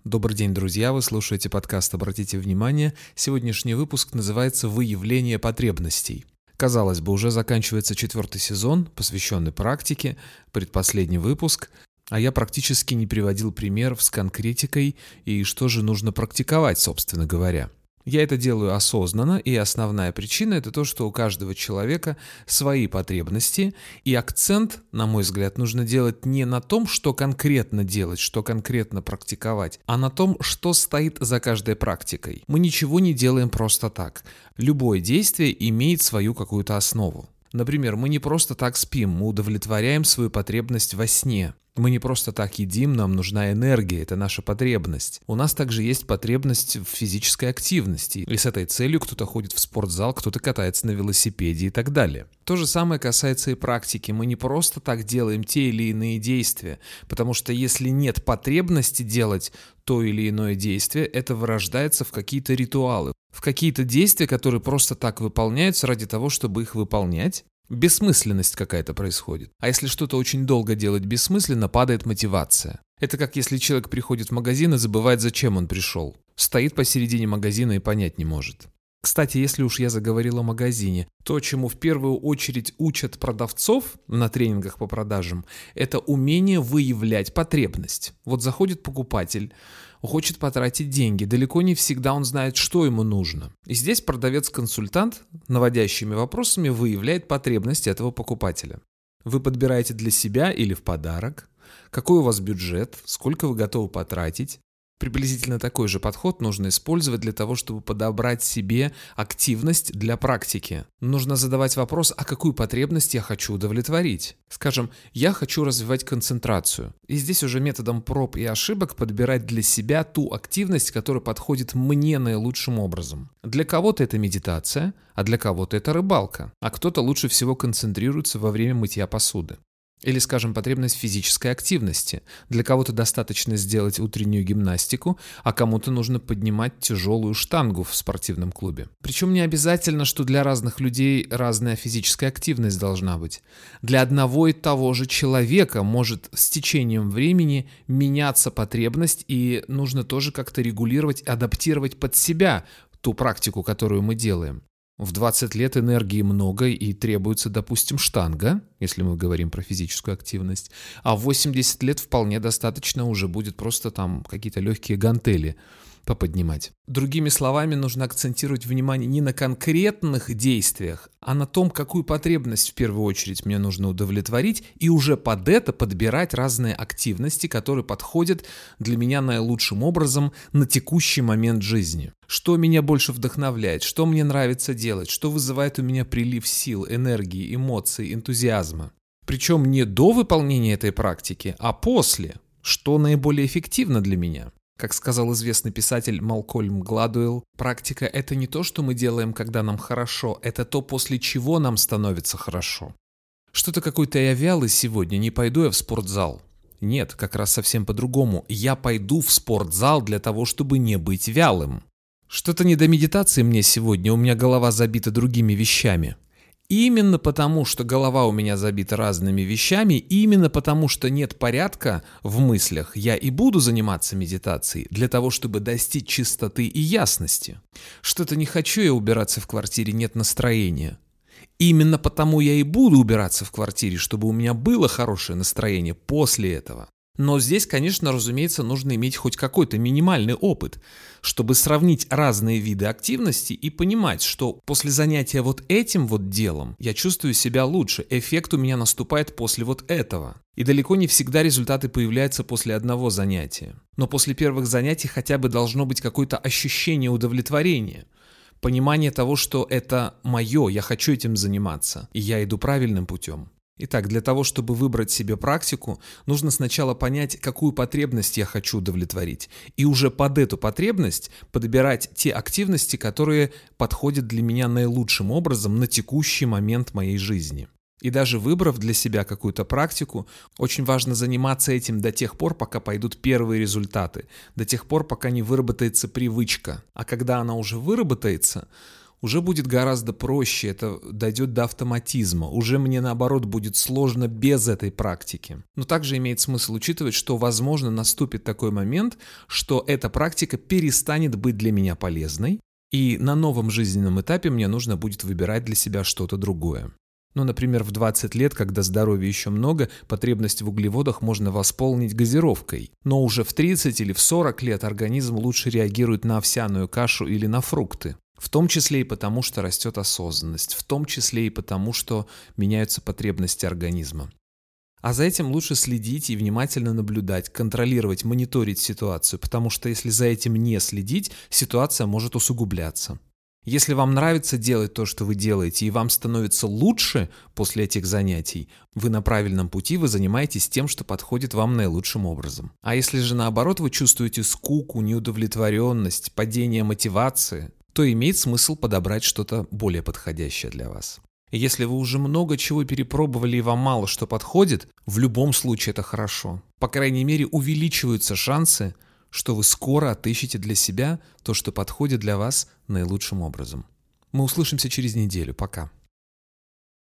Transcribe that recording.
Добрый день, друзья! Вы слушаете подкаст «Обратите внимание». Сегодняшний выпуск называется «Выявление потребностей». Казалось бы, уже заканчивается 4-й сезон, посвященный практике, предпоследний выпуск, а я практически не приводил примеров с конкретикой и что же нужно практиковать, собственно говоря. Я это делаю осознанно, и основная причина – это то, что у каждого человека свои потребности, и акцент, на мой взгляд, нужно делать не на том, что конкретно делать, что конкретно практиковать, а на том, что стоит за каждой практикой. Мы ничего не делаем просто так. Любое действие имеет свою какую-то основу. Например, мы не просто так спим, мы удовлетворяем свою потребность во сне. Мы не просто так едим, нам нужна энергия, это наша потребность. У нас также есть потребность в физической активности, и с этой целью кто-то ходит в спортзал, кто-то катается на велосипеде и так далее. То же самое касается и практики. Мы не просто так делаем те или иные действия, потому что если нет потребности делать то или иное действие, это вырождается в какие-то ритуалы, в какие-то действия, которые просто так выполняются ради того, чтобы их выполнять. Бессмысленность какая-то происходит. А если что-то очень долго делать бессмысленно, падает мотивация. Это как если человек приходит в магазин и забывает, зачем он пришел. Стоит посередине магазина и понять не может. Кстати, если уж я заговорил о магазине, то, чему в первую очередь учат продавцов на тренингах по продажам, это умение выявлять потребность. Вот заходит покупатель, хочет потратить деньги, далеко не всегда он знает, что ему нужно. И здесь продавец-консультант наводящими вопросами выявляет потребность этого покупателя. Вы подбираете для себя или в подарок, какой у вас бюджет, сколько вы готовы потратить. Приблизительно такой же подход нужно использовать для того, чтобы подобрать себе активность для практики. Нужно задавать вопрос, а какую потребность я хочу удовлетворить. Скажем, я хочу развивать концентрацию. И здесь уже методом проб и ошибок подбирать для себя ту активность, которая подходит мне наилучшим образом. Для кого-то это медитация, а для кого-то это рыбалка, а кто-то лучше всего концентрируется во время мытья посуды. Или, скажем, потребность физической активности. Для кого-то достаточно сделать утреннюю гимнастику, а кому-то нужно поднимать тяжелую штангу в спортивном клубе. Причем не обязательно, что для разных людей разная физическая активность должна быть. Для одного и того же человека может с течением времени меняться потребность, и нужно тоже как-то регулировать, адаптировать под себя ту практику, которую мы делаем. В 20 лет энергии много и требуется, допустим, штанга, если мы говорим про физическую активность, а в 80 лет вполне достаточно уже будет просто там какие-то легкие гантели поподнимать. Другими словами, нужно акцентировать внимание не на конкретных действиях, а на том, какую потребность в первую очередь мне нужно удовлетворить, и уже под это подбирать разные активности, которые подходят для меня наилучшим образом на текущий момент жизни. Что меня больше вдохновляет, что мне нравится делать, что вызывает у меня прилив сил, энергии, эмоций, энтузиазма. Причем не до выполнения этой практики, а после, что наиболее эффективно для меня. Как сказал известный писатель Малкольм Гладуэлл, практика – это не то, что мы делаем, когда нам хорошо, это то, после чего нам становится хорошо. Что-то какой-то я вялый сегодня, не пойду я в спортзал. Нет, как раз совсем по-другому. Я пойду в спортзал для того, чтобы не быть вялым. Что-то не до медитации мне сегодня, у меня голова забита другими вещами. Именно потому, что голова у меня забита разными вещами, именно потому, что нет порядка в мыслях, я и буду заниматься медитацией для того, чтобы достичь чистоты и ясности. Что-то не хочу я убираться в квартире, нет настроения. Именно потому я и буду убираться в квартире, чтобы у меня было хорошее настроение после этого. Но здесь, конечно, разумеется, нужно иметь хоть какой-то минимальный опыт, чтобы сравнить разные виды активности и понимать, что после занятия вот этим вот делом я чувствую себя лучше, эффект у меня наступает после вот этого. И далеко не всегда результаты появляются после одного занятия. Но после первых занятий хотя бы должно быть какое-то ощущение удовлетворения. Понимание того, что это мое, я хочу этим заниматься, и я иду правильным путем. Итак, для того, чтобы выбрать себе практику, нужно сначала понять, какую потребность я хочу удовлетворить, и уже под эту потребность подбирать те активности, которые подходят для меня наилучшим образом на текущий момент моей жизни. И даже выбрав для себя какую-то практику, очень важно заниматься этим до тех пор, пока пойдут первые результаты, до тех пор, пока не выработается привычка. А когда она уже выработается, уже будет гораздо проще, это дойдет до автоматизма, уже мне наоборот будет сложно без этой практики. Но также имеет смысл учитывать, что возможно наступит такой момент, что эта практика перестанет быть для меня полезной, и на новом жизненном этапе мне нужно будет выбирать для себя что-то другое. Ну, например, в 20 лет, когда здоровья еще много, потребность в углеводах можно восполнить газировкой. Но уже в 30 или в 40 лет организм лучше реагирует на овсяную кашу или на фрукты. В том числе и потому, что растет осознанность, в том числе и потому, что меняются потребности организма. А за этим лучше следить и внимательно наблюдать, контролировать, мониторить ситуацию, потому что если за этим не следить, ситуация может усугубляться. Если вам нравится делать то, что вы делаете, и вам становится лучше после этих занятий, вы на правильном пути, вы занимаетесь тем, что подходит вам наилучшим образом. А если же наоборот вы чувствуете скуку, неудовлетворенность, падение мотивации, то имеет смысл подобрать что-то более подходящее для вас. И если вы уже много чего перепробовали и вам мало что подходит, в любом случае это хорошо. По крайней мере, увеличиваются шансы, что вы скоро отыщете для себя то, что подходит для вас наилучшим образом. Мы услышимся через неделю. Пока.